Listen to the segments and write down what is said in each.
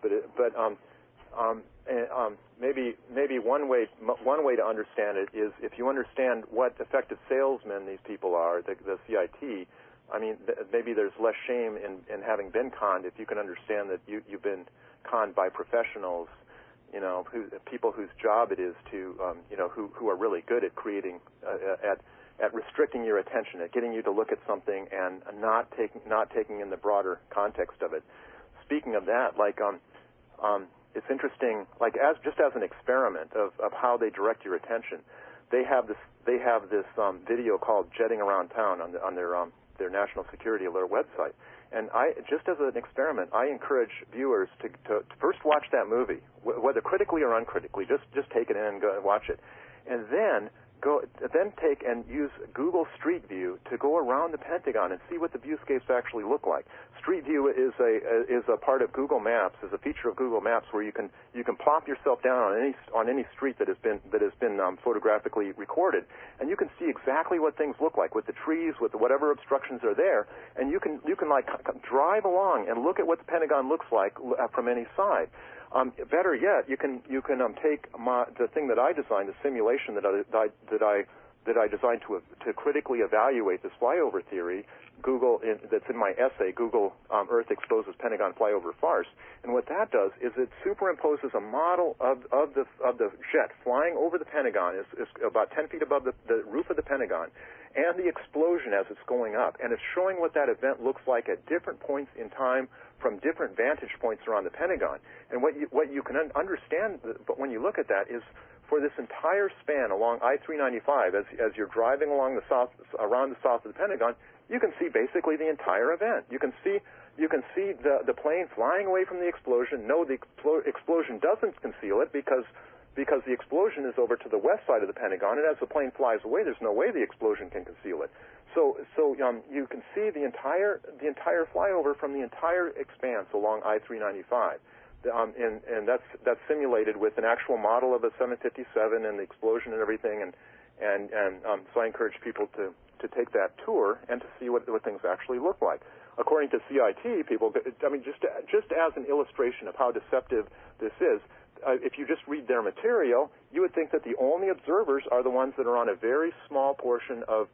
maybe one way to understand it is if you understand what effective salesmen these people are, the CIT. I mean, maybe there's less shame in having been conned if you can understand that you've been conned by professionals, people whose job it is to, who are really good at creating, at restricting your attention, at getting you to look at something and not taking in the broader context of it. Speaking of that, it's interesting, just as an experiment of how they direct your attention, they have this video called "Jetting Around Town" on their National Security Alert website. And just as an experiment, I encourage viewers to first watch that movie, whether critically or uncritically. Just take it in and go and watch it, and then take and use Google Street View to go around the Pentagon and see what the viewscapes actually look like. Street View is a part of Google Maps, is a feature of Google Maps where you can plop yourself down on any street that has been photographically recorded, and you can see exactly what things look like with the trees, with whatever obstructions are there, and you can drive along and look at what the Pentagon looks like from any side. Better yet, you can take the thing that I designed, the simulation that I designed to critically evaluate this flyover theory. That's in my essay, Google Earth Exposes Pentagon Flyover Farce. And what that does is it superimposes a model of the jet flying over the Pentagon, is about 10 feet above the roof of the Pentagon, and the explosion as it's going up. And it's showing what that event looks like at different points in time from different vantage points around the Pentagon. And what you can understand, but when you look at that, is for this entire span along I-395, as you're driving along around the south of the Pentagon, you can see basically the entire event. You can see the plane flying away from the explosion. No, the explosion doesn't conceal it because the explosion is over to the west side of the Pentagon, and as the plane flies away, there's no way the explosion can conceal it. So you can see the entire flyover from the entire expanse along I-395. And that's simulated with an actual model of a 757 and the explosion and everything, and so I encourage people to take that tour and to see what things actually look like. According to CIT, people, just as an illustration of how deceptive this is, if you just read their material, you would think that the only observers are the ones that are on a very small portion of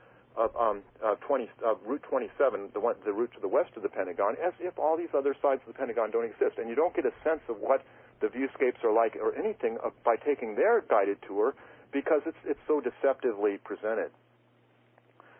Route 27, the route to the west of the Pentagon, as if all these other sides of the Pentagon don't exist. And you don't get a sense of what the viewscapes are like or anything by taking their guided tour because it's so deceptively presented.